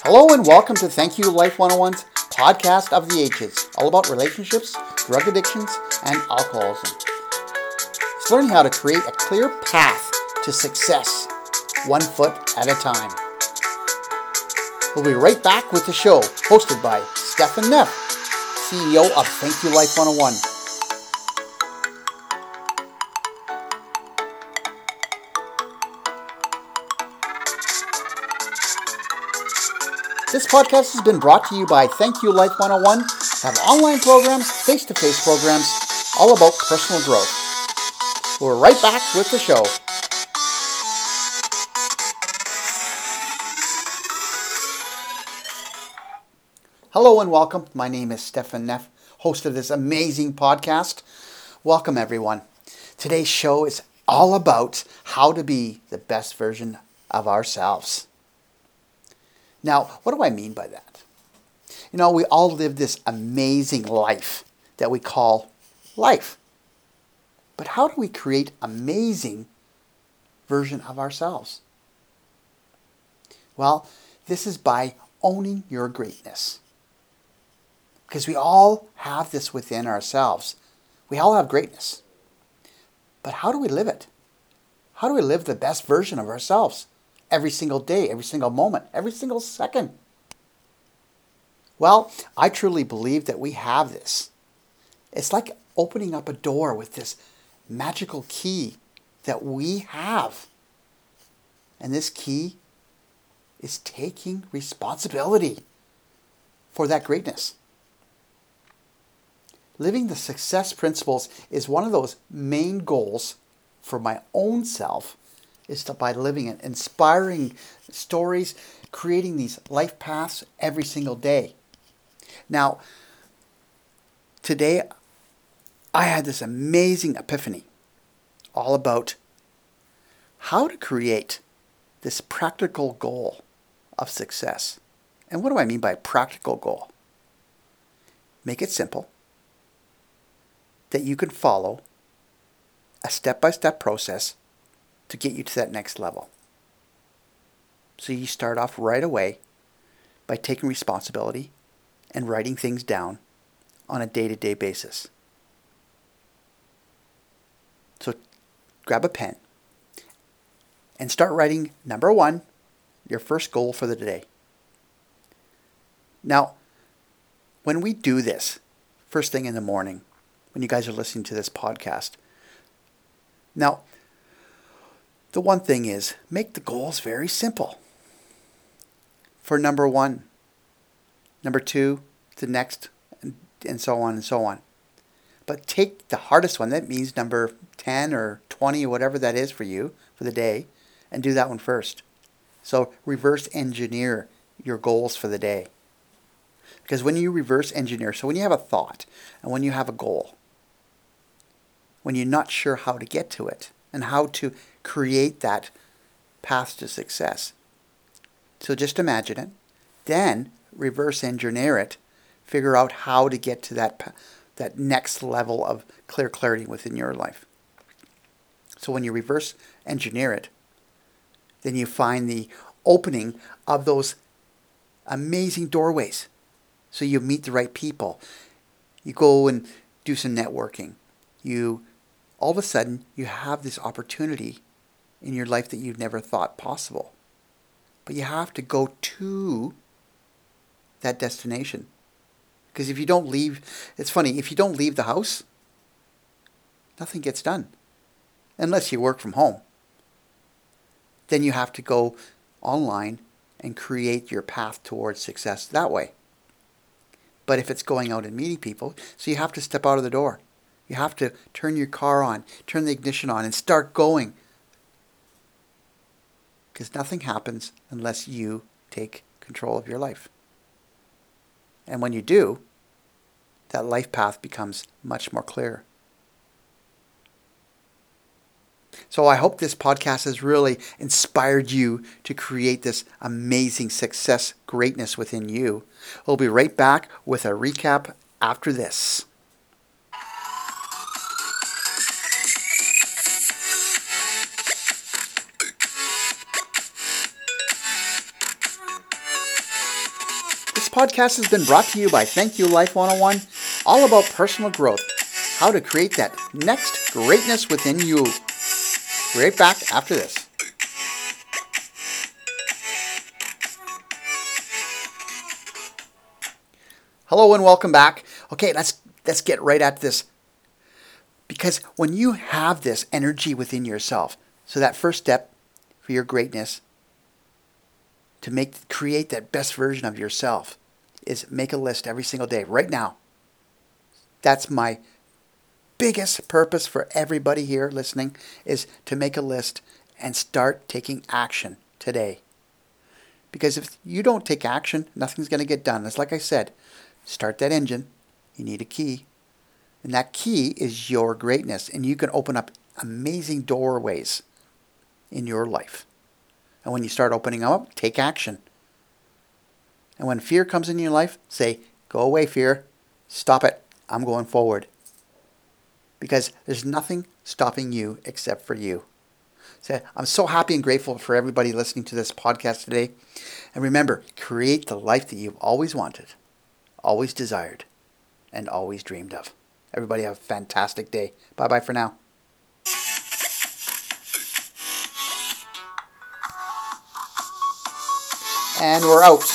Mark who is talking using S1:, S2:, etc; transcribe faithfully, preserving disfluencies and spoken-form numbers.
S1: Hello and welcome to Thank You Life one oh one's podcast of the H's, all about relationships, drug addictions, and alcoholism. It's learning how to create a clear path to success, one foot at a time. We'll be right back with the show, hosted by Stefan Neff, C E O of Thank You Life one oh one. This podcast has been brought to you by Thank You Life one oh one. Have online programs, face-to-face programs, all about personal growth. We're right back with the show. Hello and welcome. My name is Stefan Neff, host of this amazing podcast. Welcome everyone. Today's show is all about how to be the best version of ourselves. Now, what do I mean by that? You know, we all live this amazing life that we call life. But how do we create amazing version of ourselves? Well, this is by owning your greatness. Because we all have this within ourselves. We all have greatness. But how do we live it? How do we live the best version of ourselves? Every single day, every single moment, every single second. Well, I truly believe that we have this. It's like opening up a door with this magical key that we have. And this key is taking responsibility for that greatness. Living the success principles is one of those main goals for my own self, is to, by living it, inspiring stories, creating these life paths every single day. Now, today I had this amazing epiphany all about how to create this practical goal of success. And what do I mean by practical goal? Make it simple, that you can follow a step-by-step process to get you to that next level. So you start off right away by taking responsibility and writing things down on a day-to-day basis. So grab a pen and start writing number one, your first goal for the day. Now, when we do this first thing in the morning, when you guys are listening to this podcast, now, the one thing is, make the goals very simple. For number one, number two, the next, and, and so on and so on. But take the hardest one, that means number ten or twenty or whatever that is for you for the day, and do that one first. So reverse engineer your goals for the day. Because when you reverse engineer, so when you have a thought and when you have a goal, when you're not sure how to get to it and how to create that path to success. So just imagine it, then reverse engineer it, figure out how to get to that that next level of clear clarity within your life. So when you reverse engineer it, then you find the opening of those amazing doorways. So you meet the right people. You go and do some networking. You all of a sudden, you have this opportunity in your life that you've never thought possible. But you have to go to that destination. Because if you don't leave, it's funny, if you don't leave the house, nothing gets done. Unless you work from home. Then you have to go online and create your path towards success that way. But if it's going out and meeting people, so you have to step out of the door. You have to turn your car on, turn the ignition on, and start going. Because nothing happens unless you take control of your life. And when you do, that life path becomes much more clear. So I hope this podcast has really inspired you to create this amazing success greatness within you. We'll be right back with a recap after this. podcast has been brought to you by Thank You Life one oh one, all about personal growth, how to create that next greatness within you. Be right back after this. Hello and welcome back. Okay, let's let's get right at this. Because when you have this energy within yourself, so that first step for your greatness to make create that best version of yourself is make a list every single day right now. That's my biggest purpose for everybody here listening, is to make a list and start taking action today. Because if you don't take action, nothing's going to get done. It's like I said, start that engine. You need a key. And that key is your greatness. And you can open up amazing doorways in your life. And when you start opening them up, take action. And when fear comes in your life, say, go away, fear. Stop it. I'm going forward. Because there's nothing stopping you except for you. So I'm so happy and grateful for everybody listening to this podcast today. And remember, create the life that you've always wanted, always desired, and always dreamed of. Everybody have a fantastic day. Bye-bye for now. And we're out.